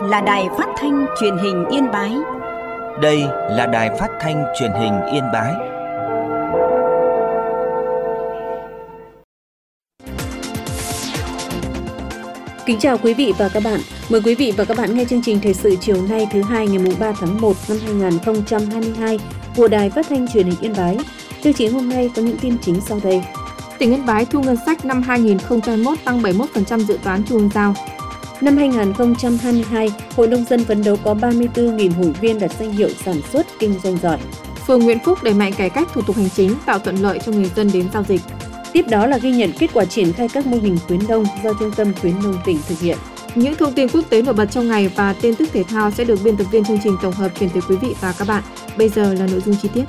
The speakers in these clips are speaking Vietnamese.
là Đài Phát thanh Truyền hình Yên Bái. Đây là Đài Phát thanh Truyền hình Yên Bái. Kính chào quý vị và các bạn. Mời quý vị và các bạn nghe chương trình thời sự chiều nay thứ hai ngày 3 tháng 1 năm 2022 của Đài Phát thanh Truyền hình Yên Bái. Chương trình hôm nay có những tin chính sau đây. Tỉnh Yên Bái thu ngân sách năm 2021 tăng 71% dự toán trung ương giao. Năm 2022, Hội Nông dân phấn đấu có 34.000 hội viên đạt danh hiệu sản xuất kinh doanh giỏi. Phường Nguyễn Phúc đẩy mạnh cải cách thủ tục hành chính, tạo thuận lợi cho người dân đến giao dịch. Tiếp đó là ghi nhận kết quả triển khai các mô hình khuyến nông do Trung tâm Khuyến nông tỉnh thực hiện. Những thông tin quốc tế nổi bật trong ngày và tin tức thể thao sẽ được biên tập viên chương trình tổng hợp chuyển tới quý vị và các bạn. Bây giờ là nội dung chi tiết.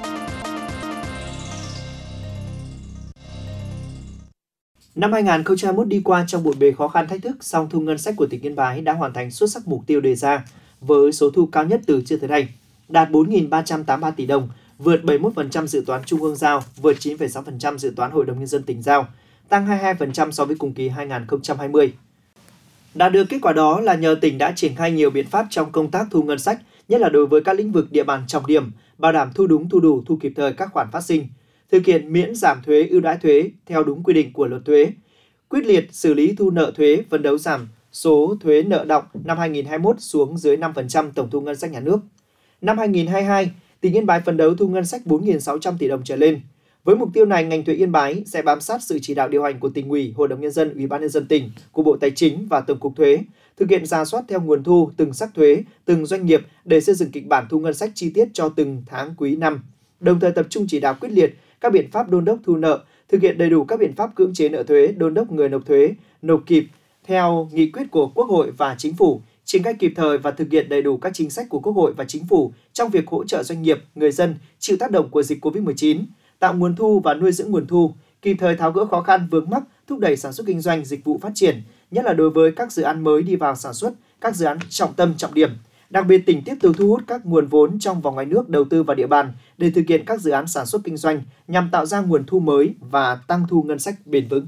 Năm 2021 đi qua trong bộn bề khó khăn thách thức, song thu ngân sách của tỉnh Yên Bái đã hoàn thành xuất sắc mục tiêu đề ra với số thu cao nhất từ trước tới nay, đạt 4.383 tỷ đồng, vượt 71% dự toán trung ương giao, vượt 9,6% dự toán Hội đồng Nhân dân tỉnh giao, tăng 22% so với cùng kỳ 2020. Đạt được kết quả đó là nhờ tỉnh đã triển khai nhiều biện pháp trong công tác thu ngân sách, nhất là đối với các lĩnh vực địa bàn trọng điểm, bảo đảm thu đúng, thu đủ, thu kịp thời các khoản phát sinh, thực hiện miễn giảm thuế, ưu đãi thuế theo đúng quy định của luật thuế, quyết liệt xử lý thu nợ thuế, phấn đấu giảm số thuế nợ đọng năm 2021 xuống dưới 5% tổng thu ngân sách nhà nước. Năm 2022, tỉnh Yên Bái phấn đấu thu ngân sách 4.600 tỷ đồng trở lên. Với mục tiêu này, ngành thuế Yên Bái sẽ bám sát sự chỉ đạo điều hành của Tỉnh ủy, Hội đồng Nhân dân, Ủy ban Nhân dân tỉnh, của Bộ Tài chính và Tổng cục Thuế, thực hiện rà soát theo nguồn thu từng sắc thuế, từng doanh nghiệp để xây dựng kịch bản thu ngân sách chi tiết cho từng tháng quý năm. Đồng thời tập trung chỉ đạo quyết liệt các biện pháp đôn đốc thu nợ, thực hiện đầy đủ các biện pháp cưỡng chế nợ thuế, đôn đốc người nộp thuế nộp kịp theo nghị quyết của Quốc hội và Chính phủ, triển khai kịp thời và thực hiện đầy đủ các chính sách của Quốc hội và Chính phủ trong việc hỗ trợ doanh nghiệp, người dân chịu tác động của dịch Covid-19, tạo nguồn thu và nuôi dưỡng nguồn thu, kịp thời tháo gỡ khó khăn vướng mắc, thúc đẩy sản xuất kinh doanh, dịch vụ phát triển, nhất là đối với các dự án mới đi vào sản xuất, các dự án trọng tâm trọng điểm. Đặc biệt, tỉnh tiếp tục thu hút các nguồn vốn trong và ngoài nước đầu tư vào địa bàn để thực hiện các dự án sản xuất kinh doanh nhằm tạo ra nguồn thu mới và tăng thu ngân sách bền vững.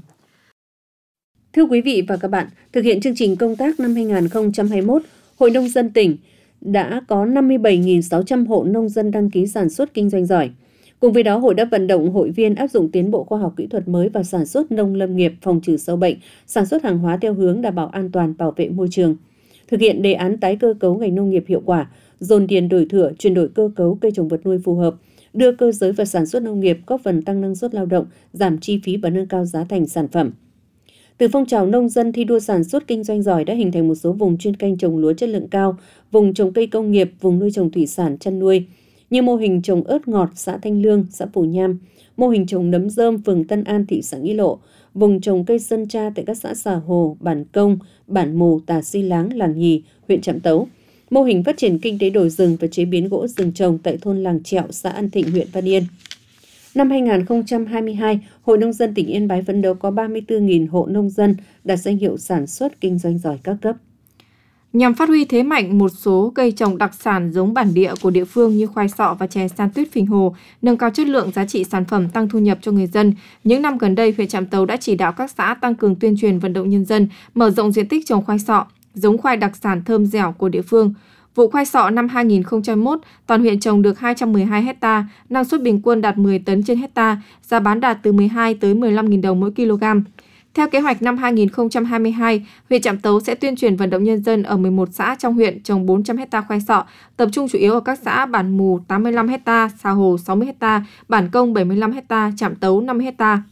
Thưa quý vị và các bạn, thực hiện chương trình công tác năm 2021, Hội Nông dân tỉnh đã có 57.600 hộ nông dân đăng ký sản xuất kinh doanh giỏi. Cùng với đó, hội đã vận động hội viên áp dụng tiến bộ khoa học kỹ thuật mới vào sản xuất nông lâm nghiệp, phòng trừ sâu bệnh, sản xuất hàng hóa theo hướng đảm bảo an toàn, bảo vệ môi trường. Thực hiện đề án tái cơ cấu ngành nông nghiệp hiệu quả, dồn điền đổi thửa, chuyển đổi cơ cấu cây trồng vật nuôi phù hợp, đưa cơ giới vào sản xuất nông nghiệp, góp phần tăng năng suất lao động, giảm chi phí và nâng cao giá thành sản phẩm. Từ phong trào nông dân thi đua sản xuất kinh doanh giỏi đã hình thành một số vùng chuyên canh trồng lúa chất lượng cao, vùng trồng cây công nghiệp, vùng nuôi trồng thủy sản chăn nuôi, như mô hình trồng ớt ngọt xã Thanh Lương, xã Phù Nham, mô hình trồng nấm rơm phường Tân An, thị xã Nghĩa Lộ, vùng trồng cây sơn tra tại các xã Xà Hồ, Bản Công, Bản Mù, Tà Si Láng, Làng Nhì, huyện Trạm Tấu, mô hình phát triển kinh tế đồi rừng và chế biến gỗ rừng trồng tại thôn Làng Trẹo, xã An Thịnh, huyện Văn Yên. Năm 2022, Hội Nông dân tỉnh Yên Bái phấn đấu có 34.000 hộ nông dân đạt danh hiệu sản xuất kinh doanh giỏi các cấp. Nhằm phát huy thế mạnh một số cây trồng đặc sản giống bản địa của địa phương như khoai sọ và chè san tuyết Phình Hồ, nâng cao chất lượng giá trị sản phẩm, tăng thu nhập cho người dân, những năm gần đây, huyện Trạm Tấu đã chỉ đạo các xã tăng cường tuyên truyền vận động nhân dân, mở rộng diện tích trồng khoai sọ, giống khoai đặc sản thơm dẻo của địa phương. Vụ khoai sọ năm 2021, toàn huyện trồng được 212 hecta, năng suất bình quân đạt 10 tấn trên hecta, giá bán đạt từ 12 tới 15.000 đồng mỗi kg. Theo kế hoạch năm 2022, huyện Trạm Tấu sẽ tuyên truyền vận động nhân dân ở 11 xã trong huyện trồng 400 hecta khoai sọ, tập trung chủ yếu ở các xã Bản Mù 85 hecta, Xà Hồ 60 hecta, Bản Công 75 hecta, Trạm Tấu 50 hecta.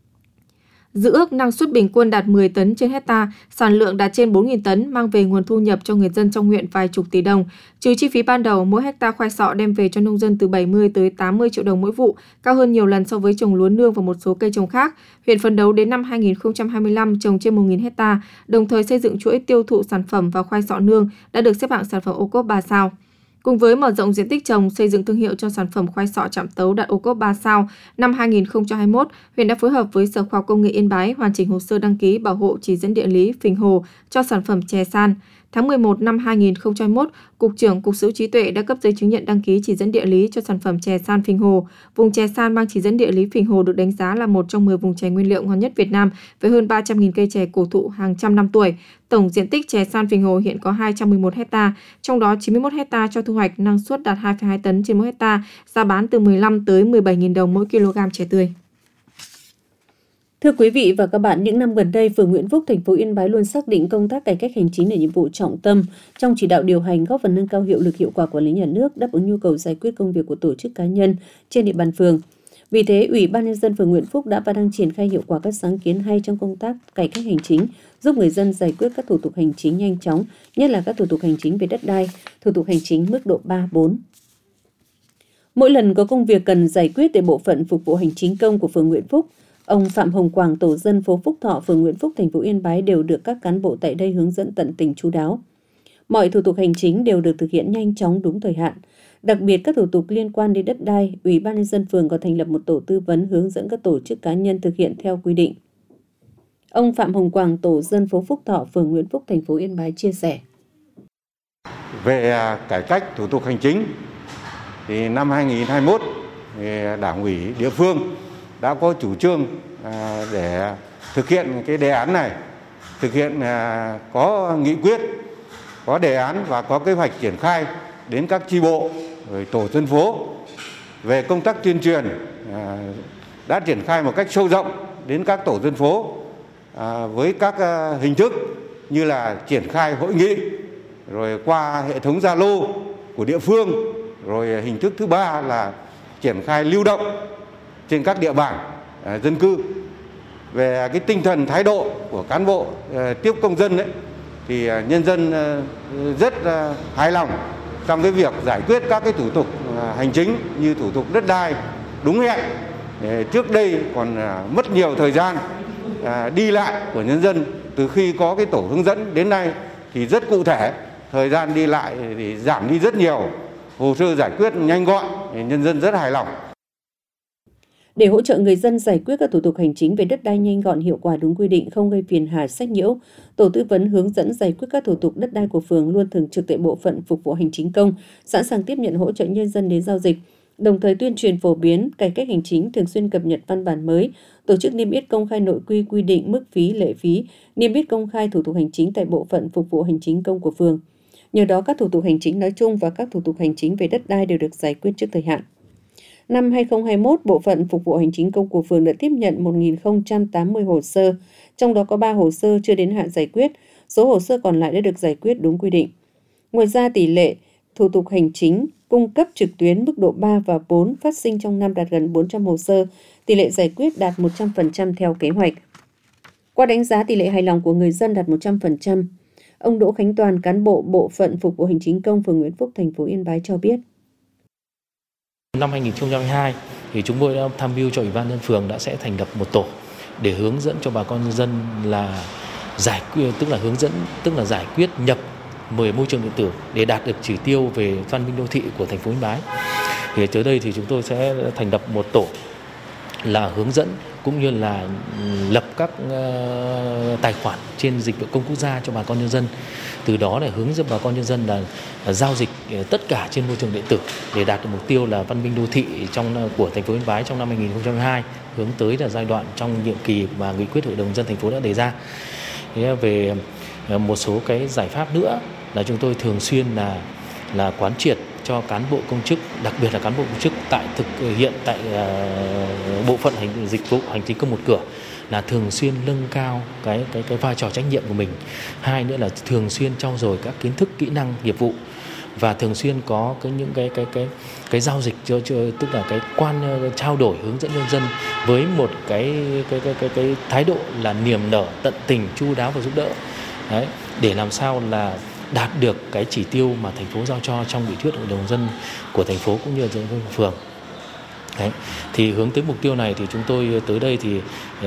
Dự ước năng suất bình quân đạt 10 tấn trên hecta, sản lượng đạt trên 4.000 tấn, mang về nguồn thu nhập cho người dân trong huyện vài chục tỷ đồng. Trừ chi phí ban đầu, mỗi hecta khoai sọ đem về cho nông dân từ 70 tới 80 triệu đồng mỗi vụ, cao hơn nhiều lần so với trồng lúa nương và một số cây trồng khác. Huyện phấn đấu đến năm 2025 trồng trên 1.000 hecta, đồng thời xây dựng chuỗi tiêu thụ sản phẩm và khoai sọ nương đã được xếp hạng sản phẩm ô cốp 3 sao. Cùng với mở rộng diện tích trồng, xây dựng thương hiệu cho sản phẩm khoai sọ Trạm Tấu đạt ô cốp 3 sao, năm 2021, huyện đã phối hợp với Sở Khoa học Công nghệ Yên Bái hoàn chỉnh hồ sơ đăng ký bảo hộ chỉ dẫn địa lý Phình Hồ cho sản phẩm chè san. Tháng 11 năm 2021, Cục trưởng Cục Sở hữu trí tuệ đã cấp giấy chứng nhận đăng ký chỉ dẫn địa lý cho sản phẩm chè san Phình Hồ. Vùng chè san mang chỉ dẫn địa lý Phình Hồ được đánh giá là một trong 10 vùng chè nguyên liệu ngon nhất Việt Nam với hơn 300.000 cây chè cổ thụ hàng trăm năm tuổi. Tổng diện tích chè san Phình Hồ hiện có 211 ha, trong đó 91 ha cho thu hoạch, năng suất đạt 2,2 tấn trên 1 ha, giá bán từ 15 tới 17.000 đồng mỗi kg chè tươi. Thưa quý vị và các bạn, những năm gần đây, phường Nguyễn Phúc, thành phố Yên Bái luôn xác định công tác cải cách hành chính là nhiệm vụ trọng tâm trong chỉ đạo điều hành, góp phần nâng cao hiệu lực hiệu quả quản lý nhà nước, đáp ứng nhu cầu giải quyết công việc của tổ chức cá nhân trên địa bàn phường. Vì thế, Ủy ban nhân dân phường Nguyễn Phúc đã và đang triển khai hiệu quả các sáng kiến hay trong công tác cải cách hành chính, giúp người dân giải quyết các thủ tục hành chính nhanh chóng, nhất là các thủ tục hành chính về đất đai, thủ tục hành chính mức độ 3, 4. Mỗi lần có công việc cần giải quyết tại bộ phận phục vụ hành chính công của phường Nguyễn Phúc, ông Phạm Hồng Quảng, tổ dân phố Phúc Thọ, phường Nguyễn Phúc, thành phố Yên Bái đều được các cán bộ tại đây hướng dẫn tận tình chu đáo. Mọi thủ tục hành chính đều được thực hiện nhanh chóng đúng thời hạn. Đặc biệt các thủ tục liên quan đến đất đai, Ủy ban nhân dân phường có thành lập một tổ tư vấn hướng dẫn các tổ chức cá nhân thực hiện theo quy định. Ông Phạm Hồng Quảng, tổ dân phố Phúc Thọ, phường Nguyễn Phúc, thành phố Yên Bái chia sẻ. Về cải cách thủ tục hành chính thì năm 2021 thì Đảng ủy địa phương đã có chủ trương để thực hiện cái đề án này, thực hiện có nghị quyết, có đề án và có kế hoạch triển khai đến các chi bộ, rồi tổ dân phố. Về công tác tuyên truyền đã triển khai một cách sâu rộng đến các tổ dân phố với các hình thức như là triển khai hội nghị, rồi qua hệ thống Zalo của địa phương, rồi hình thức thứ ba là triển khai lưu động trên các địa bàn dân cư. Về cái tinh thần thái độ của cán bộ tiếp công dân ấy, thì nhân dân rất hài lòng trong cái việc giải quyết các cái thủ tục hành chính như thủ tục đất đai đúng hẹn. Trước đây còn mất nhiều thời gian đi lại của nhân dân, từ khi có cái tổ hướng dẫn đến nay thì rất cụ thể, thời gian đi lại thì giảm đi rất nhiều, hồ sơ giải quyết nhanh gọn, nhân dân rất hài lòng. Để hỗ trợ người dân giải quyết các thủ tục hành chính về đất đai nhanh gọn, hiệu quả, đúng quy định, không gây phiền hà sách nhiễu, tổ tư vấn hướng dẫn giải quyết các thủ tục đất đai của phường luôn thường trực tại bộ phận phục vụ hành chính công, sẵn sàng tiếp nhận hỗ trợ nhân dân đến giao dịch, đồng thời tuyên truyền phổ biến cải cách hành chính, thường xuyên cập nhật văn bản mới, tổ chức niêm yết công khai nội quy, quy định mức phí, lệ phí, niêm yết công khai thủ tục hành chính tại bộ phận phục vụ hành chính công của phường. Nhờ đó, các thủ tục hành chính nói chung và các thủ tục hành chính về đất đai đều được giải quyết trước thời hạn. Năm 2021, bộ phận phục vụ hành chính công của phường đã tiếp nhận 1.080 hồ sơ, trong đó có 3 hồ sơ chưa đến hạn giải quyết, số hồ sơ còn lại đã được giải quyết đúng quy định. Ngoài ra, tỷ lệ thủ tục hành chính cung cấp trực tuyến mức độ 3 và 4 phát sinh trong năm đạt gần 400 hồ sơ, tỷ lệ giải quyết đạt 100% theo kế hoạch. Qua đánh giá tỷ lệ hài lòng của người dân đạt 100%, ông Đỗ Khánh Toàn, cán bộ bộ phận phục vụ hành chính công phường Nguyễn Phúc, thành phố Yên Bái cho biết. Năm 2022 thì chúng tôi đã tham mưu cho Ủy ban nhân phường đã sẽ thành lập một tổ để hướng dẫn cho bà con nhân dân là giải quyết nhập môi trường điện tử để đạt được chỉ tiêu về văn minh đô thị của thành phố Yên Bái. Thì tới đây thì chúng tôi sẽ thành lập một tổ là hướng dẫn cũng như là lập các tài khoản trên dịch vụ công quốc gia cho bà con nhân dân. Từ đó để hướng dẫn bà con nhân dân là giao dịch tất cả trên môi trường điện tử để đạt được mục tiêu là văn minh đô thị của thành phố Yên Bái trong năm 2022, hướng tới là giai đoạn trong nhiệm kỳ mà nghị quyết Hội đồng nhân dân thành phố đã đề ra. Về một số cái giải pháp nữa là chúng tôi thường xuyên là quán triệt cho cán bộ công chức, đặc biệt là cán bộ công chức thực hiện tại bộ phận dịch vụ hành chính công một cửa, là thường xuyên nâng cao cái vai trò trách nhiệm của mình. Hai nữa là thường xuyên trau dồi các kiến thức, kỹ năng, nghiệp vụ và thường xuyên có những cái giao dịch tức là cái trao đổi hướng dẫn nhân dân với một cái thái độ là niềm nở, tận tình, chu đáo và giúp đỡ. Đấy, để làm sao là đạt được cái chỉ tiêu mà thành phố giao cho trong nghị quyết Hội đồng dân của thành phố cũng như là dân phường. Đấy. Thì hướng tới mục tiêu này thì chúng tôi tới đây thì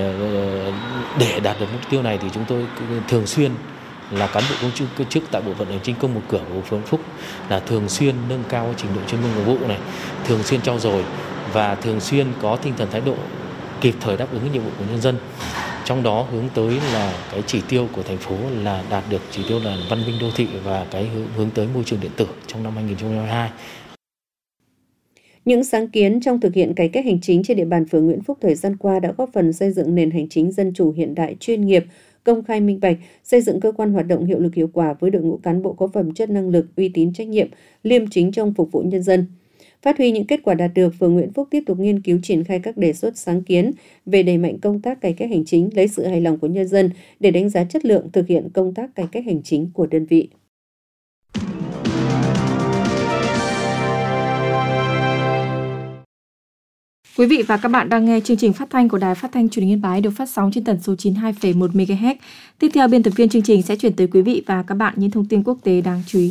để đạt được mục tiêu này thì chúng tôi thường xuyên là cán bộ công chức tại bộ phận hành chính công một cửa của phường Phúc là thường xuyên nâng cao trình độ chuyên môn nghiệp vụ này, thường xuyên trau dồi và thường xuyên có tinh thần thái độ kịp thời đáp ứng nhiệm vụ của nhân dân. trong đó hướng tới là cái chỉ tiêu của thành phố là đạt được chỉ tiêu là văn minh đô thị và cái hướng tới môi trường điện tử trong năm 2022. Những sáng kiến trong thực hiện cải cách hành chính trên địa bàn phường Nguyễn Phúc thời gian qua đã góp phần xây dựng nền hành chính dân chủ hiện đại, chuyên nghiệp, công khai minh bạch, xây dựng cơ quan hoạt động hiệu lực hiệu quả với đội ngũ cán bộ có phẩm chất, năng lực, uy tín, trách nhiệm, liêm chính trong phục vụ nhân dân. Phát huy những kết quả đạt được, phường Nguyễn Phúc tiếp tục nghiên cứu triển khai các đề xuất sáng kiến về đẩy mạnh công tác cải cách hành chính, lấy sự hài lòng của nhân dân để đánh giá chất lượng thực hiện công tác cải cách hành chính của đơn vị. Quý vị và các bạn đang nghe chương trình phát thanh của Đài Phát thanh Truyền hình Yên Bái được phát sóng trên tần số 92,1 MHz. Tiếp theo, biên tập viên chương trình sẽ chuyển tới quý vị và các bạn những thông tin quốc tế đáng chú ý.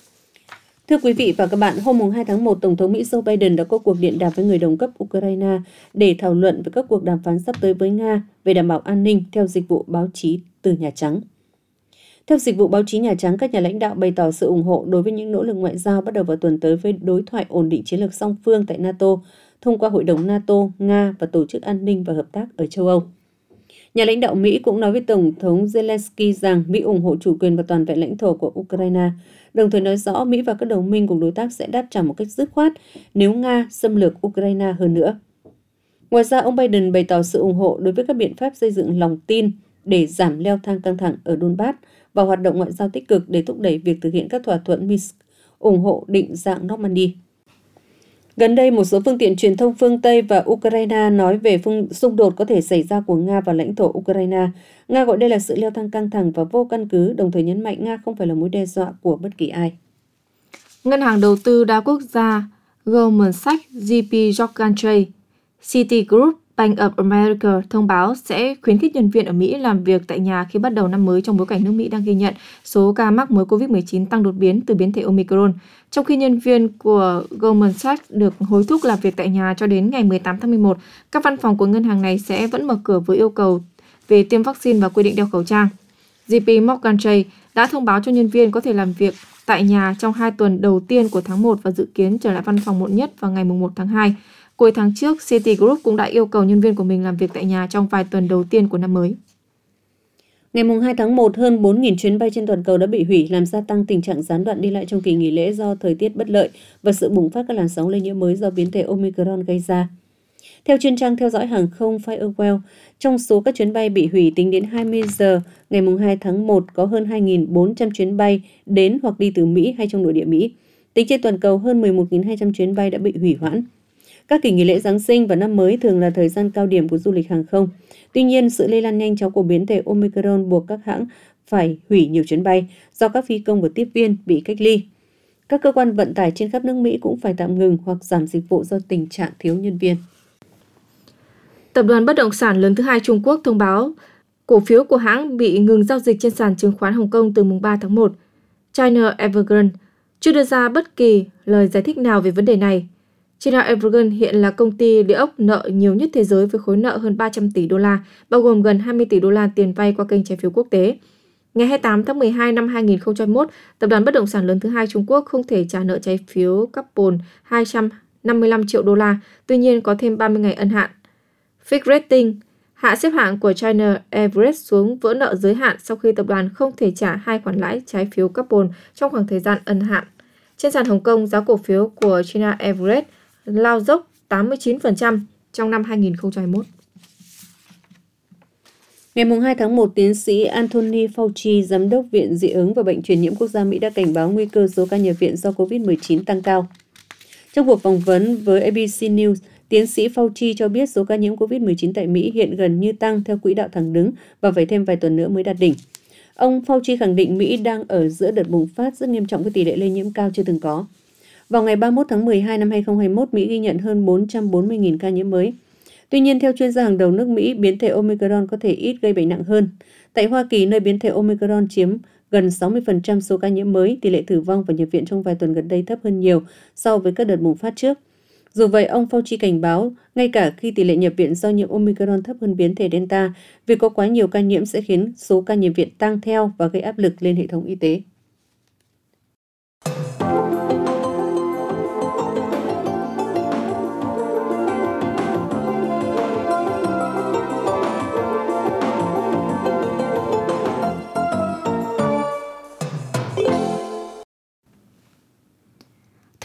Thưa quý vị và các bạn, hôm 2 tháng 1, Tổng thống Mỹ Joe Biden đã có cuộc điện đàm với người đồng cấp Ukraine để thảo luận về các cuộc đàm phán sắp tới với Nga về đảm bảo an ninh, theo dịch vụ báo chí từ Nhà Trắng. Theo dịch vụ báo chí Nhà Trắng, các nhà lãnh đạo bày tỏ sự ủng hộ đối với những nỗ lực ngoại giao bắt đầu vào tuần tới với đối thoại ổn định chiến lược song phương tại NATO thông qua Hội đồng NATO, Nga và Tổ chức An ninh và Hợp tác ở châu Âu. Nhà lãnh đạo Mỹ cũng nói với Tổng thống Zelensky rằng Mỹ ủng hộ chủ quyền và toàn vẹn lãnh thổ của Ukraine, đồng thời nói rõ Mỹ và các đồng minh cùng đối tác sẽ đáp trả một cách dứt khoát nếu Nga xâm lược Ukraine hơn nữa. Ngoài ra, ông Biden bày tỏ sự ủng hộ đối với các biện pháp xây dựng lòng tin để giảm leo thang căng thẳng ở Donbass và hoạt động ngoại giao tích cực để thúc đẩy việc thực hiện các thỏa thuận Minsk, ủng hộ định dạng Normandy. Gần đây, một số phương tiện truyền thông phương Tây và Ukraine nói về xung đột có thể xảy ra của Nga và lãnh thổ Ukraine. Nga gọi đây là sự leo thang căng thẳng và vô căn cứ, đồng thời nhấn mạnh Nga không phải là mối đe dọa của bất kỳ ai. Ngân hàng đầu tư đa quốc gia Goldman Sachs, JP Morgan, Citigroup, Bank of America thông báo sẽ khuyến khích nhân viên ở Mỹ làm việc tại nhà khi bắt đầu năm mới trong bối cảnh nước Mỹ đang ghi nhận số ca mắc mới COVID-19 tăng đột biến từ biến thể Omicron. Trong khi nhân viên của Goldman Sachs được hối thúc làm việc tại nhà cho đến ngày 18 tháng 11, các văn phòng của ngân hàng này sẽ vẫn mở cửa với yêu cầu về tiêm vaccine và quy định đeo khẩu trang. JP Morgan đã thông báo cho nhân viên có thể làm việc tại nhà trong 2 tuần đầu tiên của tháng 1 và dự kiến trở lại văn phòng muộn nhất vào ngày 1 tháng 2. Cuối tháng trước, Citigroup cũng đã yêu cầu nhân viên của mình làm việc tại nhà trong vài tuần đầu tiên của năm mới. Ngày 2 tháng 1, hơn 4.000 chuyến bay trên toàn cầu đã bị hủy, làm gia tăng tình trạng gián đoạn đi lại trong kỳ nghỉ lễ do thời tiết bất lợi và sự bùng phát các làn sóng lây nhiễm mới do biến thể Omicron gây ra. Theo chuyên trang theo dõi hàng không Firewall, trong số các chuyến bay bị hủy tính đến 20 giờ ngày 2 tháng 1 có hơn 2.400 chuyến bay đến hoặc đi từ Mỹ hay trong nội địa Mỹ. Tính trên toàn cầu, hơn 11.200 chuyến bay đã bị hủy hoãn. Các kỳ nghỉ lễ Giáng sinh và năm mới thường là thời gian cao điểm của du lịch hàng không. Tuy nhiên, sự lây lan nhanh chóng của biến thể Omicron buộc các hãng phải hủy nhiều chuyến bay do các phi công và tiếp viên bị cách ly. Các cơ quan vận tải trên khắp nước Mỹ cũng phải tạm ngừng hoặc giảm dịch vụ do tình trạng thiếu nhân viên. Tập đoàn bất động sản lớn thứ hai Trung Quốc thông báo cổ phiếu của hãng bị ngừng giao dịch trên sàn chứng khoán Hồng Kông từ mùng 3 tháng 1. China Evergrande chưa đưa ra bất kỳ lời giải thích nào về vấn đề này. China Evergrande hiện là công ty địa ốc nợ nhiều nhất thế giới với khối nợ hơn 300 tỷ đô la, bao gồm gần 20 tỷ đô la tiền vay qua kênh trái phiếu quốc tế. Ngày 28 tháng 12 năm 2021, tập đoàn bất động sản lớn thứ hai Trung Quốc không thể trả nợ trái phiếu carbon 255 triệu đô la, tuy nhiên có thêm 30 ngày ân hạn. Fitch Ratings hạ xếp hạng của China Evergrande xuống vỡ nợ giới hạn sau khi tập đoàn không thể trả 2 khoản lãi trái phiếu carbon trong khoảng thời gian ân hạn. Trên sàn Hồng Kông, giá cổ phiếu của China Evergrande lao dốc 89% trong năm 2021. Ngày 2 tháng 1, tiến sĩ Anthony Fauci, Giám đốc Viện Dị ứng và Bệnh truyền nhiễm quốc gia Mỹ đã cảnh báo nguy cơ số ca nhập viện do COVID-19 tăng cao. Trong cuộc phỏng vấn với ABC News, tiến sĩ Fauci cho biết số ca nhiễm COVID-19 tại Mỹ hiện gần như tăng theo quỹ đạo thẳng đứng và phải thêm vài tuần nữa mới đạt đỉnh. Ông Fauci khẳng định Mỹ đang ở giữa đợt bùng phát rất nghiêm trọng với tỷ lệ lây nhiễm cao chưa từng có. Vào ngày 31 tháng 12 năm 2021, Mỹ ghi nhận hơn 440.000 ca nhiễm mới. Tuy nhiên, theo chuyên gia hàng đầu nước Mỹ, biến thể Omicron có thể ít gây bệnh nặng hơn. Tại Hoa Kỳ, nơi biến thể Omicron chiếm gần 60% số ca nhiễm mới, tỷ lệ tử vong và nhập viện trong vài tuần gần đây thấp hơn nhiều so với các đợt bùng phát trước. Dù vậy, ông Fauci cảnh báo, ngay cả khi tỷ lệ nhập viện do nhiễm Omicron thấp hơn biến thể Delta, việc có quá nhiều ca nhiễm sẽ khiến số ca nhập viện tăng theo và gây áp lực lên hệ thống y tế.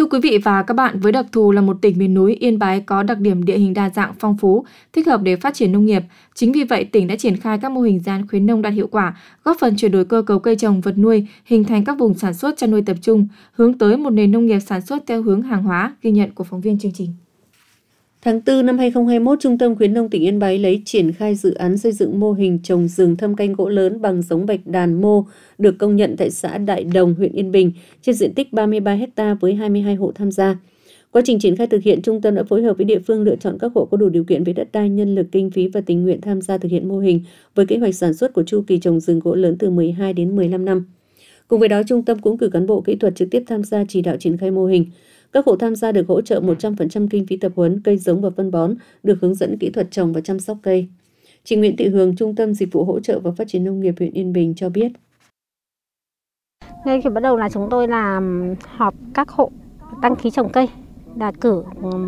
quý vị và các bạn, với đặc thù là một tỉnh miền núi, Yên Bái có đặc điểm địa hình đa dạng phong phú, thích hợp để phát triển nông nghiệp. Chính vì vậy, tỉnh đã triển khai các mô hình dự án khuyến nông đạt hiệu quả, góp phần chuyển đổi cơ cấu cây trồng vật nuôi, hình thành các vùng sản xuất chăn nuôi tập trung, hướng tới một nền nông nghiệp sản xuất theo hướng hàng hóa, ghi nhận của phóng viên chương trình. Tháng 4 năm 2021, Trung tâm Khuyến nông tỉnh Yên Bái lấy triển khai dự án xây dựng mô hình trồng rừng thâm canh gỗ lớn bằng giống bạch đàn mô được công nhận tại xã Đại Đồng, huyện Yên Bình trên diện tích 33 ha với 22 hộ tham gia. Quá trình triển khai thực hiện, trung tâm đã phối hợp với địa phương lựa chọn các hộ có đủ điều kiện về đất đai, nhân lực, kinh phí và tình nguyện tham gia thực hiện mô hình với kế hoạch sản xuất của chu kỳ trồng rừng gỗ lớn từ 12 đến 15 năm. Cùng với đó, trung tâm cũng cử cán bộ kỹ thuật trực tiếp tham gia chỉ đạo triển khai mô hình. Các hộ tham gia được hỗ trợ 100% kinh phí tập huấn, cây giống và phân bón, được hướng dẫn kỹ thuật trồng và chăm sóc cây. Chị Nguyễn Thị Hường, Trung tâm Dịch vụ Hỗ trợ và Phát triển Nông nghiệp huyện Yên Bình cho biết. Ngay khi bắt đầu là chúng tôi họp các hộ đăng ký trồng cây, là cử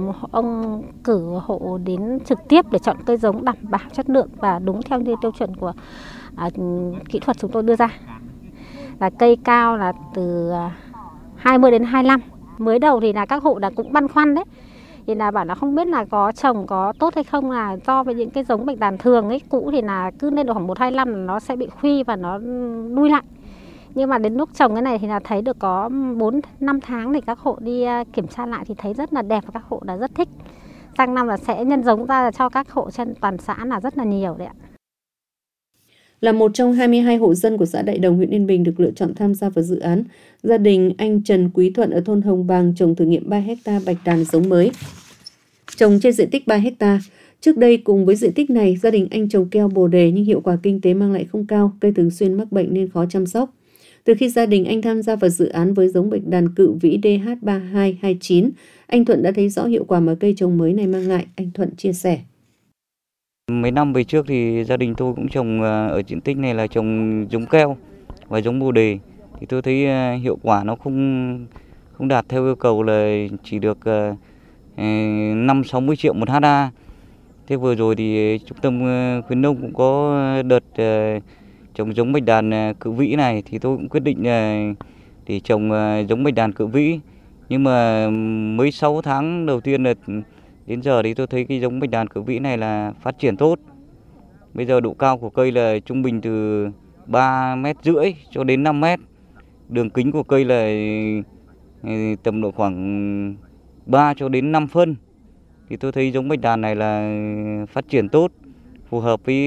hộ đến trực tiếp để chọn cây giống đảm bảo chất lượng và đúng theo như tiêu chuẩn của kỹ thuật chúng tôi đưa ra. Là cây cao là từ 20 đến 25. Mới đầu thì là các hộ là cũng băn khoăn đấy. Thì là bảo là không biết là có trồng có tốt hay không, là do với những cái giống bạch đàn thường ấy, cũ thì là cứ lên được khoảng 1-2 năm là nó sẽ bị khuy và nó nuôi lại. Nhưng mà đến lúc trồng cái này thì là thấy được có 4-5 tháng thì các hộ đi kiểm tra lại thì thấy rất là đẹp và các hộ đã rất thích. Sang năm là sẽ nhân giống ra cho các hộ trên toàn xã là rất là nhiều đấy ạ. Là một trong 22 hộ dân của xã Đại Đồng, huyện Yên Bình được lựa chọn tham gia vào dự án, gia đình anh Trần Quý Thuận ở thôn Hồng Bàng trồng thử nghiệm 3 ha bạch đàn giống mới. Trồng trên diện tích 3 ha. Trước đây cùng với diện tích này, gia đình anh trồng keo Bồ Đề nhưng hiệu quả kinh tế mang lại không cao, cây thường xuyên mắc bệnh nên khó chăm sóc. Từ khi gia đình anh tham gia vào dự án với giống bạch đàn cự vĩ DH3229, anh Thuận đã thấy rõ hiệu quả mà cây trồng mới này mang lại, anh Thuận chia sẻ. Mấy năm về trước thì gia đình tôi cũng trồng ở diện tích này là trồng giống keo và giống Bồ Đề. Thì tôi thấy hiệu quả nó không đạt theo yêu cầu, là chỉ được 5-60 triệu một ha. Thế vừa rồi thì trung tâm khuyến nông cũng có đợt trồng giống bạch đàn cự vĩ này, thì tôi cũng quyết định để trồng giống bạch đàn cự vĩ. Nhưng mà mới 6 tháng đầu tiên là đến giờ thì tôi thấy cái giống bạch đàn cự vĩ này là phát triển tốt. Bây giờ độ cao của cây là trung bình từ 3,5 mét cho đến 5 mét. Đường kính của cây là tầm độ khoảng 3 cho đến 5 phân. Thì tôi thấy giống bạch đàn này là phát triển tốt, phù hợp với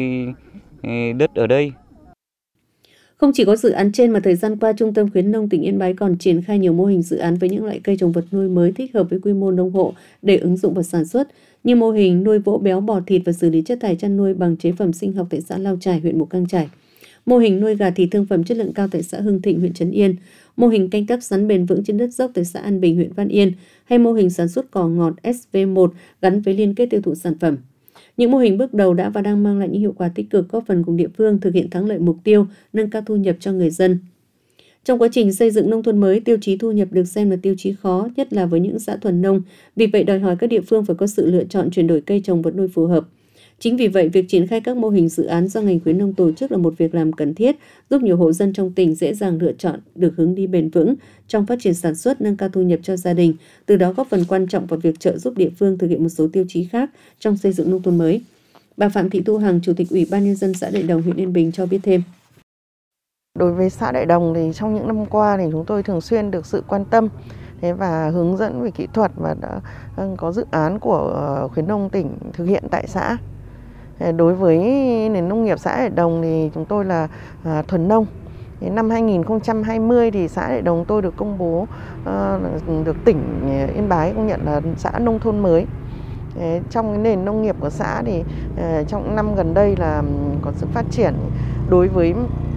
đất ở đây. Không chỉ có dự án trên mà thời gian qua, Trung tâm Khuyến nông tỉnh Yên Bái còn triển khai nhiều mô hình dự án với những loại cây trồng vật nuôi mới thích hợp với quy mô nông hộ để ứng dụng vào sản xuất, như mô hình nuôi vỗ béo bò thịt và xử lý chất thải chăn nuôi bằng chế phẩm sinh học tại xã Lao Trải, huyện Mù Cang Chải. Mô hình nuôi gà thịt thương phẩm chất lượng cao tại xã Hưng Thịnh, huyện Trấn Yên. Mô hình canh tác sắn bền vững trên đất dốc tại xã An Bình, huyện Văn Yên. Hay mô hình sản xuất cỏ ngọt SV1 gắn với liên kết tiêu thụ sản phẩm. Những mô hình bước đầu đã và đang mang lại những hiệu quả tích cực, góp phần cùng địa phương thực hiện thắng lợi mục tiêu nâng cao thu nhập cho người dân. Trong quá trình xây dựng nông thôn mới, tiêu chí thu nhập được xem là tiêu chí khó, nhất là với những xã thuần nông. Vì vậy, đòi hỏi các địa phương phải có sự lựa chọn chuyển đổi cây trồng vật nuôi phù hợp. Chính vì vậy, việc triển khai các mô hình dự án do ngành khuyến nông tổ chức là một việc làm cần thiết, giúp nhiều hộ dân trong tỉnh dễ dàng lựa chọn được hướng đi bền vững trong phát triển sản xuất, nâng cao thu nhập cho gia đình, từ đó góp phần quan trọng vào việc trợ giúp địa phương thực hiện một số tiêu chí khác trong xây dựng nông thôn mới. Bà Phạm Thị Thu Hằng, Chủ tịch Ủy ban Nhân dân xã Đại Đồng, huyện Yên Bình cho biết thêm. Đối với xã Đại Đồng thì trong những năm qua thì chúng tôi thường xuyên được sự quan tâm và hướng dẫn về kỹ thuật và đã có dự án của khuyến nông tỉnh thực hiện tại xã. Đối với nền nông nghiệp xã Đại Đồng thì chúng tôi là thuần nông. Năm 2020 thì xã Đại Đồng tôi được công bố được tỉnh Yên Bái công nhận là xã nông thôn mới. Trong cái nền nông nghiệp của xã thì trong năm gần đây là có sự phát triển. Đối với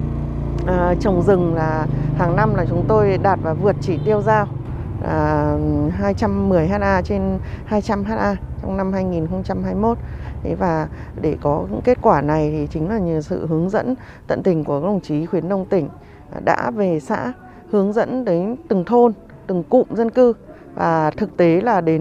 trồng rừng là hàng năm là chúng tôi đạt và vượt chỉ tiêu giao 210 ha trên 200 ha trong năm 2021. Và để có những kết quả này thì chính là nhờ sự hướng dẫn tận tình của các đồng chí khuyến nông tỉnh đã về xã hướng dẫn đến từng thôn, từng cụm dân cư và thực tế là đến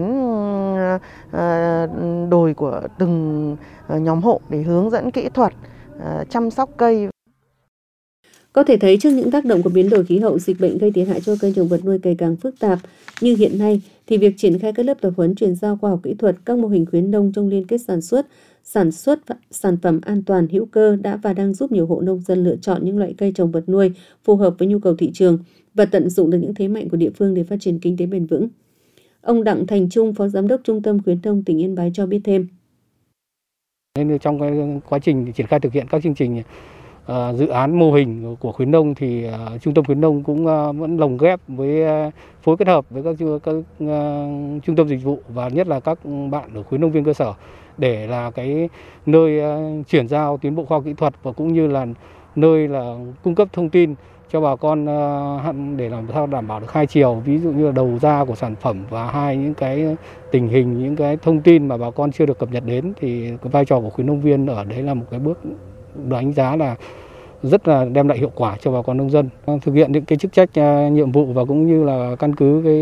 đồi của từng nhóm hộ để hướng dẫn kỹ thuật chăm sóc cây. Có thể thấy trước những tác động của biến đổi khí hậu, dịch bệnh gây thiệt hại cho cây trồng vật nuôi ngày càng phức tạp. Nhưng hiện nay thì việc triển khai các lớp tập huấn chuyển giao khoa học kỹ thuật, các mô hình khuyến nông trong liên kết sản xuất sản phẩm an toàn hữu cơ đã và đang giúp nhiều hộ nông dân lựa chọn những loại cây trồng vật nuôi phù hợp với nhu cầu thị trường và tận dụng được những thế mạnh của địa phương để phát triển kinh tế bền vững. Ông Đặng Thành Trung, Phó Giám đốc Trung tâm Khuyến nông tỉnh Yên Bái cho biết thêm. Nên trong cái quá trình triển khai thực hiện các chương trình dự án mô hình của khuyến nông thì Trung tâm Khuyến nông cũng vẫn lồng ghép với phối kết hợp với các trung tâm dịch vụ và nhất là các bạn ở khuyến nông viên cơ sở để là cái nơi chuyển giao tiến bộ khoa học kỹ thuật và cũng như là nơi là cung cấp thông tin cho bà con để làm sao đảm bảo được hai chiều, ví dụ như là đầu ra của sản phẩm và hai những cái tình hình, những cái thông tin mà bà con chưa được cập nhật đến thì cái vai trò của khuyến nông viên ở đấy là một cái bước đánh giá là rất là đem lại hiệu quả cho bà con nông dân. Thực hiện những cái chức trách nhiệm vụ và cũng như là căn cứ cái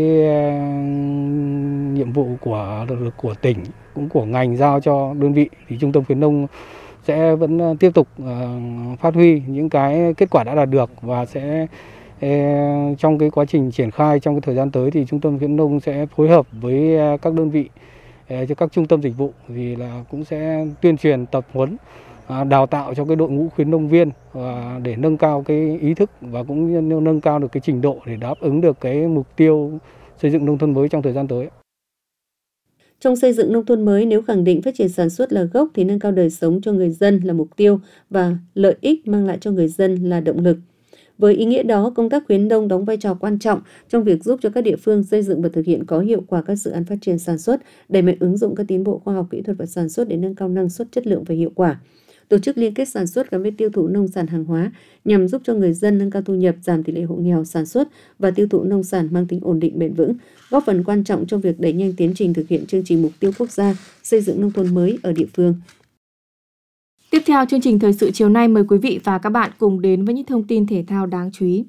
nhiệm vụ của tỉnh cũng của ngành giao cho đơn vị thì Trung tâm Khuyến nông sẽ vẫn tiếp tục phát huy những cái kết quả đã đạt được và sẽ trong cái quá trình triển khai trong cái thời gian tới thì Trung tâm Khuyến nông sẽ phối hợp với các đơn vị cho các trung tâm dịch vụ thì là cũng sẽ tuyên truyền tập huấn đào tạo cho cái đội ngũ khuyến nông viên để nâng cao cái ý thức và cũng như nâng cao được cái trình độ để đáp ứng được cái mục tiêu xây dựng nông thôn mới trong thời gian tới. Trong xây dựng nông thôn mới, nếu khẳng định phát triển sản xuất là gốc thì nâng cao đời sống cho người dân là mục tiêu và lợi ích mang lại cho người dân là động lực. Với ý nghĩa đó, công tác khuyến nông đóng vai trò quan trọng trong việc giúp cho các địa phương xây dựng và thực hiện có hiệu quả các dự án phát triển sản xuất, đẩy mạnh ứng dụng các tiến bộ khoa học kỹ thuật và sản xuất để nâng cao năng suất, chất lượng và hiệu quả. Tổ chức liên kết sản xuất gắn với tiêu thụ nông sản hàng hóa nhằm giúp cho người dân nâng cao thu nhập, giảm tỷ lệ hộ nghèo, sản xuất và tiêu thụ nông sản mang tính ổn định bền vững, góp phần quan trọng trong việc đẩy nhanh tiến trình thực hiện chương trình mục tiêu quốc gia xây dựng nông thôn mới ở địa phương. Tiếp theo chương trình thời sự chiều nay, mời quý vị và các bạn cùng đến với những thông tin thể thao đáng chú ý.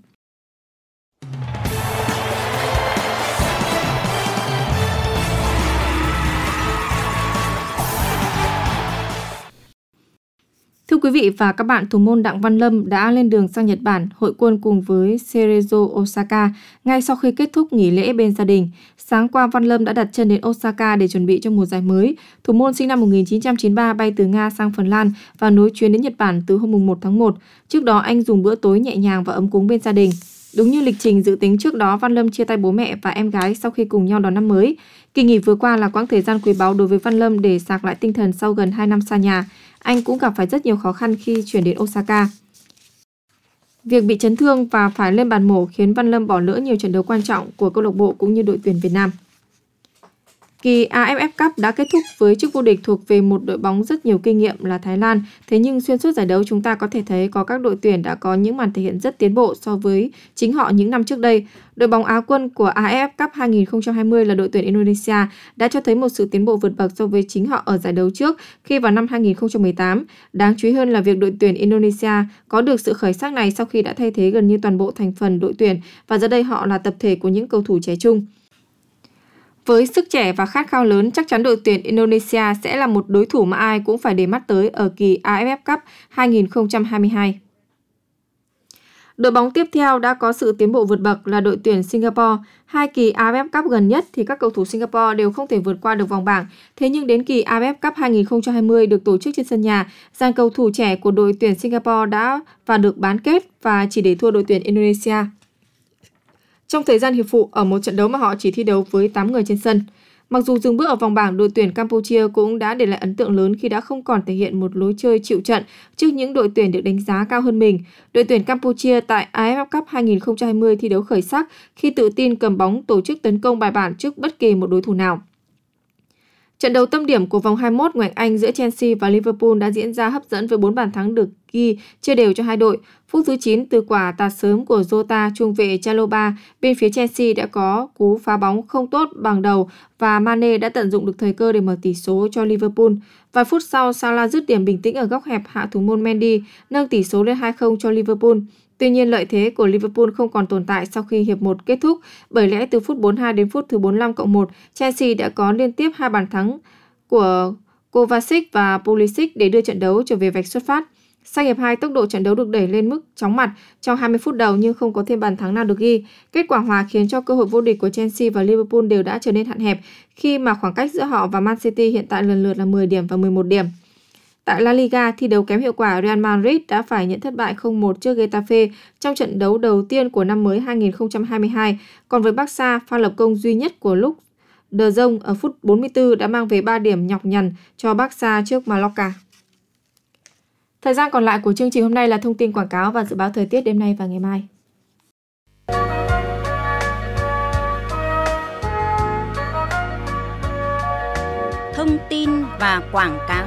Thưa quý vị và các bạn, thủ môn Đặng Văn Lâm đã lên đường sang Nhật Bản hội quân cùng với Cerezo Osaka ngay sau khi kết thúc nghỉ lễ bên gia đình. Sáng qua, Văn Lâm đã đặt chân đến Osaka để chuẩn bị cho mùa giải mới. Thủ môn sinh năm 1993 bay từ Nga sang Phần Lan và nối chuyến đến Nhật Bản từ hôm 1 tháng 1. Trước đó, anh dùng bữa tối nhẹ nhàng và ấm cúng bên gia đình. Đúng như lịch trình dự tính trước đó, Văn Lâm chia tay bố mẹ và em gái sau khi cùng nhau đón năm mới. Kỳ nghỉ vừa qua là quãng thời gian quý báu đối với Văn Lâm để sạc lại tinh thần sau gần 2 năm xa nhà. Anh cũng gặp phải rất nhiều khó khăn khi chuyển đến Osaka. Việc bị chấn thương và phải lên bàn mổ khiến Văn Lâm bỏ lỡ nhiều trận đấu quan trọng của câu lạc bộ cũng như đội tuyển Việt Nam. Kỳ AFF Cup đã kết thúc với chức vô địch thuộc về một đội bóng rất nhiều kinh nghiệm là Thái Lan. Thế nhưng xuyên suốt giải đấu chúng ta có thể thấy có các đội tuyển đã có những màn thể hiện rất tiến bộ so với chính họ những năm trước đây. Đội bóng Á quân của AFF Cup 2020 là đội tuyển Indonesia đã cho thấy một sự tiến bộ vượt bậc so với chính họ ở giải đấu trước khi vào năm 2018. Đáng chú ý hơn là việc đội tuyển Indonesia có được sự khởi sắc này sau khi đã thay thế gần như toàn bộ thành phần đội tuyển và giờ đây họ là tập thể của những cầu thủ trẻ trung. Với sức trẻ và khát khao lớn, chắc chắn đội tuyển Indonesia sẽ là một đối thủ mà ai cũng phải để mắt tới ở kỳ AFF Cup 2022. Đội bóng tiếp theo đã có sự tiến bộ vượt bậc là đội tuyển Singapore. Hai kỳ AFF Cup gần nhất thì các cầu thủ Singapore đều không thể vượt qua được vòng bảng. Thế nhưng đến kỳ AFF Cup 2020 được tổ chức trên sân nhà, dàn cầu thủ trẻ của đội tuyển Singapore đã và được bán kết và chỉ để thua đội tuyển Indonesia trong thời gian hiệp phụ ở một trận đấu mà họ chỉ thi đấu với 8 người trên sân. Mặc dù dừng bước ở vòng bảng, đội tuyển Campuchia cũng đã để lại ấn tượng lớn khi đã không còn thể hiện một lối chơi chịu trận trước những đội tuyển được đánh giá cao hơn mình. Đội tuyển Campuchia tại AFF Cup 2020 thi đấu khởi sắc khi tự tin cầm bóng tổ chức tấn công bài bản trước bất kỳ một đối thủ nào. Trận đấu tâm điểm của vòng 21 ngoại hạng Anh giữa Chelsea và Liverpool đã diễn ra hấp dẫn với 4 bàn thắng được ghi chia đều cho hai đội. Phút thứ 9 từ quả tạt sớm của Jota, trung vệ Chalobah bên phía Chelsea đã có cú phá bóng không tốt bằng đầu và Mane đã tận dụng được thời cơ để mở tỷ số cho Liverpool. Vài phút sau, Salah dứt điểm bình tĩnh ở góc hẹp hạ thủ môn Mendy, nâng tỷ số lên 2-0 cho Liverpool. Tuy nhiên, lợi thế của Liverpool không còn tồn tại sau khi hiệp 1 kết thúc, bởi lẽ từ phút 42 đến phút thứ 45+1, Chelsea đã có liên tiếp 2 bàn thắng của Kovacic và Pulisic để đưa trận đấu trở về vạch xuất phát. Sang hiệp 2, tốc độ trận đấu được đẩy lên mức chóng mặt trong 20 phút đầu nhưng không có thêm bàn thắng nào được ghi. Kết quả hòa khiến cho cơ hội vô địch của Chelsea và Liverpool đều đã trở nên hạn hẹp khi mà khoảng cách giữa họ và Man City hiện tại lần lượt là 10 điểm và 11 điểm. Tại La Liga, thi đấu kém hiệu quả, Real Madrid đã phải nhận thất bại 0-1 trước Getafe trong trận đấu đầu tiên của năm mới 2022. Còn với Barca, pha lập công duy nhất của Luke De Jong ở phút 44 đã mang về 3 điểm nhọc nhằn cho Barca trước Mallorca. Thời gian còn lại của chương trình hôm nay là thông tin quảng cáo và dự báo thời tiết đêm nay và ngày mai. Thông tin và quảng cáo.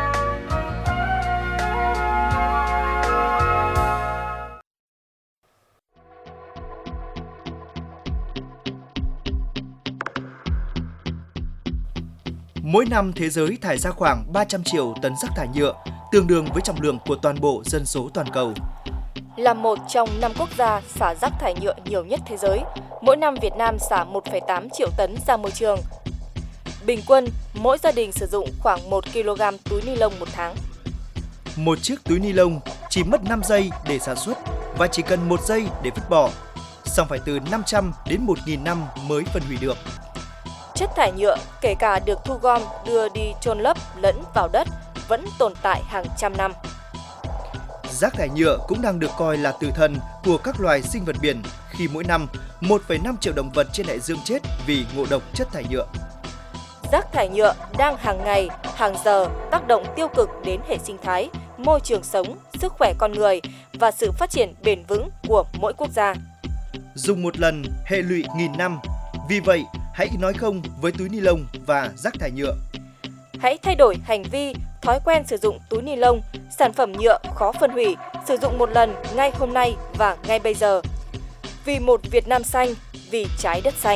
Mỗi năm thế giới thải ra khoảng 300 triệu tấn rác thải nhựa, tương đương với trọng lượng của toàn bộ dân số toàn cầu. Là một trong 5 quốc gia xả rác thải nhựa nhiều nhất thế giới, mỗi năm Việt Nam xả 1,8 triệu tấn ra môi trường. Bình quân, mỗi gia đình sử dụng khoảng 1 kg túi ni lông một tháng. Một chiếc túi ni lông chỉ mất 5 giây để sản xuất và chỉ cần 1 giây để vứt bỏ, song phải từ 500 đến 1.000 năm mới phân hủy được. Chất thải nhựa, kể cả được thu gom đưa đi chôn lấp lẫn vào đất, vẫn tồn tại hàng trăm năm. Rác thải nhựa cũng đang được coi là tử thần của các loài sinh vật biển khi mỗi năm 1,5 triệu động vật trên đại dương chết vì ngộ độc chất thải nhựa. Rác thải nhựa đang hàng ngày, hàng giờ tác động tiêu cực đến hệ sinh thái, môi trường sống, sức khỏe con người và sự phát triển bền vững của mỗi quốc gia. Dùng một lần, hệ lụy nghìn năm. Vì vậy, hãy nói không với túi ni lông và rác thải nhựa. Hãy thay đổi hành vi, thói quen sử dụng túi ni lông, sản phẩm nhựa khó phân hủy, sử dụng một lần ngay hôm nay và ngay bây giờ. Vì một Việt Nam xanh, vì trái đất xanh.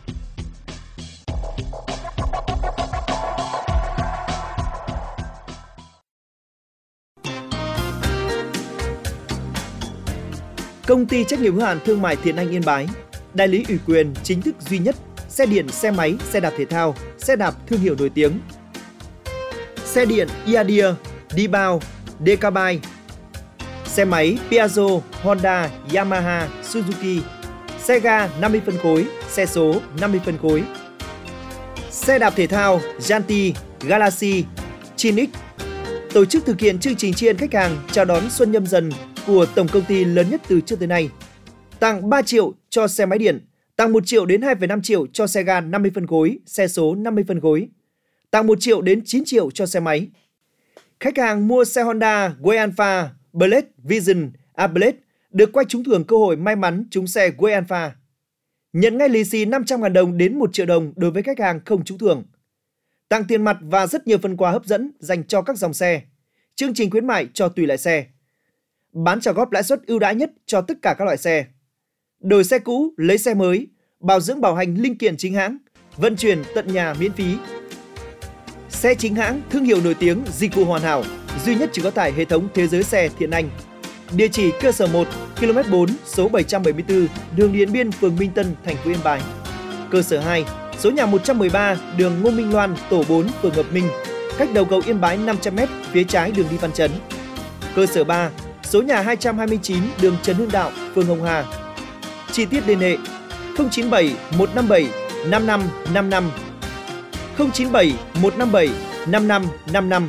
Công ty trách nhiệm hữu hạn thương mại Thiện Anh Yên Bái, đại lý ủy quyền chính thức duy nhất xe điện, xe máy, xe đạp thể thao, xe đạp thương hiệu nổi tiếng. Xe điện Iadia, Dibao, Decabike. Xe máy Piaggio, Honda, Yamaha, Suzuki. Xe ga 50 phân khối, xe số 50 phân khối. Xe đạp thể thao Yanti, Galaxy, Chinix. Tổ chức thực hiện chương trình tri ân khách hàng chào đón Xuân Nhâm Dần của tổng công ty lớn nhất từ trước tới nay. Tặng 3 triệu cho xe máy điện, tặng 1 triệu đến 2,5 triệu cho xe ga 50 phân khối, xe số 50 phân khối. Tặng 1 triệu đến 9 triệu cho xe máy. Khách hàng mua xe Honda Way Alpha, Blade Vision, Blade được quay trúng thưởng cơ hội may mắn trúng xe Way Alpha. Nhận ngay lì xì 500.000 đồng đến 1 triệu đồng đối với khách hàng không trúng thưởng. Tặng tiền mặt và rất nhiều phần quà hấp dẫn dành cho các dòng xe. Chương trình khuyến mại cho tùy loại xe. Bán trả góp lãi suất ưu đãi nhất cho tất cả các loại xe. Đổi xe cũ, lấy xe mới, bảo dưỡng bảo hành linh kiện chính hãng, vận chuyển tận nhà miễn phí. Xe chính hãng, thương hiệu nổi tiếng, dịch vụ hoàn hảo, duy nhất chỉ có tại hệ thống Thế giới xe Thiện Anh. Địa chỉ cơ sở 1, km 4, số 774, đường Điện Biên, phường Minh Tân, thành phố Yên Bái. Cơ sở 2, số nhà 113, đường Ngô Minh Loan, tổ 4, phường Hợp Minh, cách đầu cầu Yên Bái 500m, phía trái đường đi Văn Chấn. Cơ sở 3, số nhà 229, đường Trần Hưng Đạo, phường Hồng Hà. Chi tiết liên hệ 097 157 5555, 097 157 5555.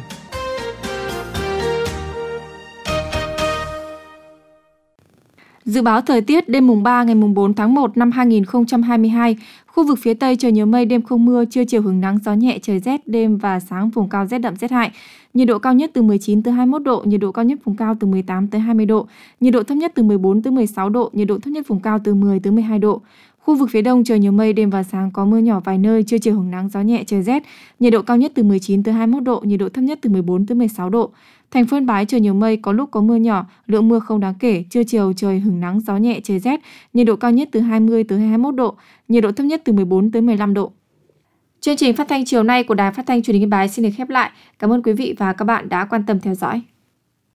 Dự báo thời tiết đêm mùng 3 ngày mùng 4 tháng 1 năm 2022, khu vực phía Tây trời nhiều mây, đêm không mưa, trưa chiều hứng nắng, gió nhẹ, trời rét, đêm và sáng vùng cao rét đậm rét hại. Nhiệt độ cao nhất từ 19 tới 21 độ, nhiệt độ cao nhất vùng cao từ 18 tới 20 độ, nhiệt độ thấp nhất từ 14 tới 16 độ, nhiệt độ thấp nhất vùng cao từ 10 tới 12 độ. Khu vực phía Đông trời nhiều mây, đêm và sáng có mưa nhỏ vài nơi, trưa chiều hứng nắng, gió nhẹ, trời rét, nhiệt độ cao nhất từ 19 tới 21 độ, nhiệt độ thấp nhất từ 14 tới 16 độ. Thành phố Yên Bái trời nhiều mây, có lúc có mưa nhỏ, lượng mưa không đáng kể, trưa chiều trời hứng nắng, gió nhẹ, trời rét, nhiệt độ cao nhất từ 20 tới 21 độ, nhiệt độ thấp nhất từ 14 tới 15 độ. Chương trình phát thanh chiều nay của Đài Phát thanh Truyền hình Yên Bái xin được khép lại. Cảm ơn quý vị và các bạn đã quan tâm theo dõi.